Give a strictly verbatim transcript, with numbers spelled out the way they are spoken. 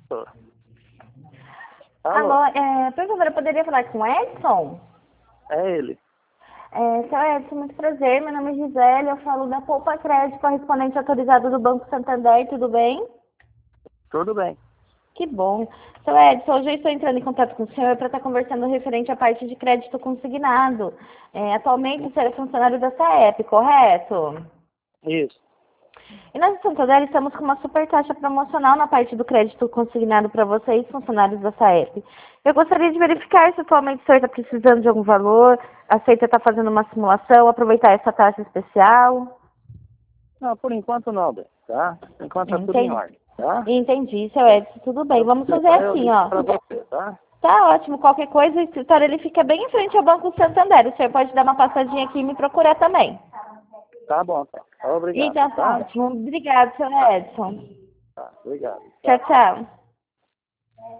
Tô. Alô? Alô, é, por favor, eu poderia falar com o Edson? É ele. É, seu Edson, muito prazer, meu nome é Gisele, eu falo da Poupa Crédito, correspondente autorizado do Banco Santander, tudo bem? Tudo bem. Que bom. Seu Edson, hoje eu estou entrando em contato com o senhor para estar conversando referente à parte de crédito consignado. É, atualmente o senhor é funcionário da SAEP, correto? Isso. E nós, em Santander, estamos com uma super taxa promocional na parte do crédito consignado para vocês, funcionários da SAEP. Eu gostaria de verificar se atualmente o senhor está precisando de algum valor, aceita estar fazendo uma simulação, aproveitar essa taxa especial. Não, por enquanto não, Bem, tá? Por enquanto tá tudo em Entendi. ordem, tá? Entendi, seu Edson, tudo bem. Eu Vamos fazer precisar, eu assim, ligo ó. pra você, tá? Tá ótimo, qualquer coisa, o escritório ele fica bem em frente ao Banco Santander. O senhor pode dar uma passadinha aqui e me procurar também. Tá bom, tá. Obrigado, Então tá tá? ótimo. Obrigado, seu Edson. Tá, obrigado. Tchau, Tchau. tchau.